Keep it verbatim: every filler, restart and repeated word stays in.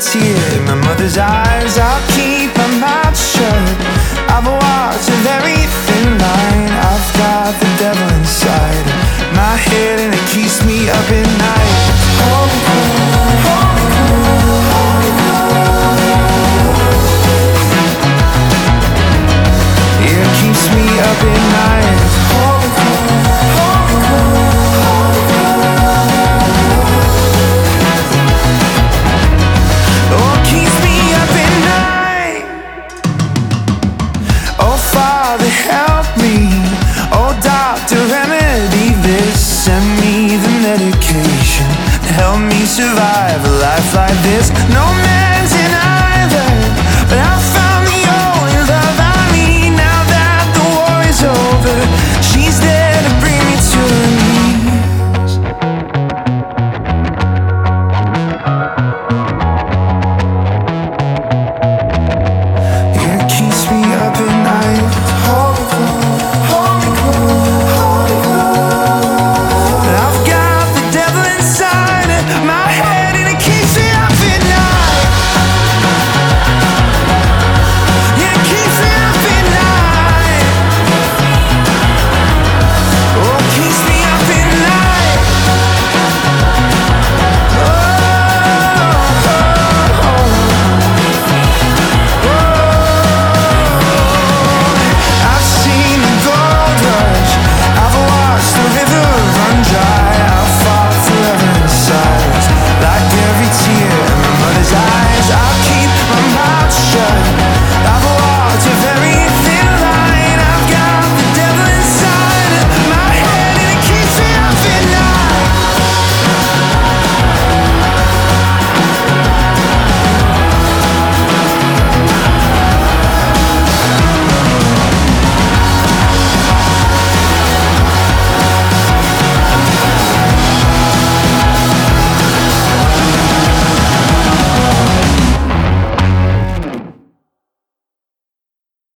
tear in my mother's eyes. I'll keep my mouth shut. I've walked a very thin line. I've got the devil inside my head and it keeps me up at night. Hold me cool, hold me cool, hold me cool. Yeah, it keeps me up at night. Hold me cool, hold me cool, hold me cool. Oh, it keeps me up at night. Oh, Father, help me. Oh, doctor, remedy this. Send me the medication to help me survive a life like this. No